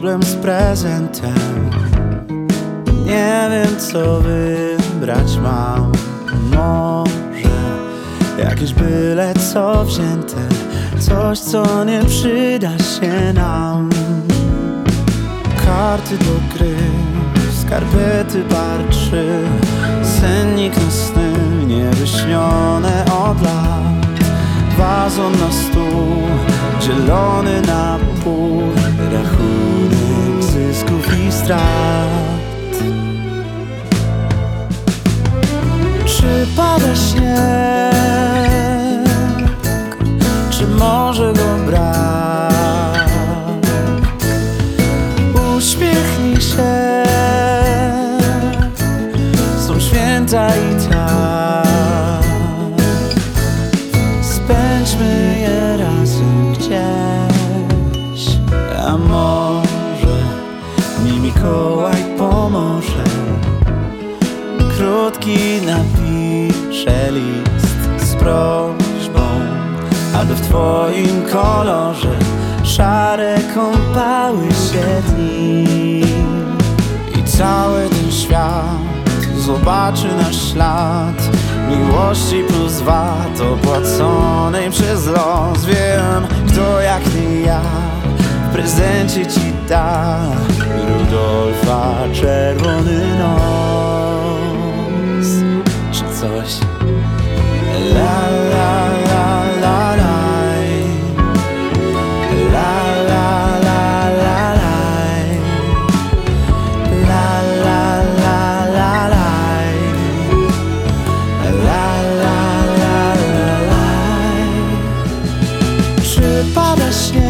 problem z prezentem. Nie wiem, co wybrać mam. Może jakieś byle co wzięte, coś, co nie przyda się nam. Karty do gry, skarpety barczy, sennik na sny niewyśnione od lat. Wazon na stół, dzielony na pół, rachunek zysków i strat. Czy pada śnieg, czy może go brak? Uśmiechnij się, są święta i tak. Spędźmy je razem gdzieś, a może mi Mikołaj pomoże. Krótki napiszę list z prośbą, aby w twoim kolorze szare kąpały się dni. I cały ten świat zobaczy nasz ślad miłości plus VAT opłaconej przez los. Wiem, kto jak nie ja w prezencie ci da Rudolfa czerwony nos czy coś. La la la la la, la la la la la, la la la la la, la la la la la. Czy pada śnieg,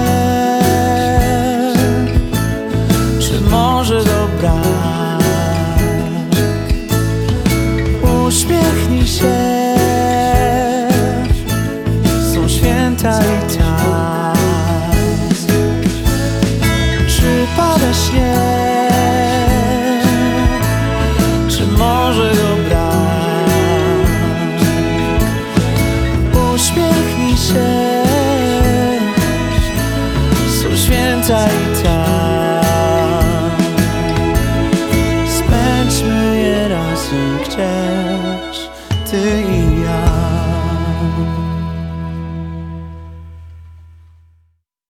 czy może go brak? Uśmiechnij się, są święta i tak. Czy pada śnieg, czy może go brak? Uśmiechnij się, są święta i tak. Spędźmy je razem gdzieś, ty i ja.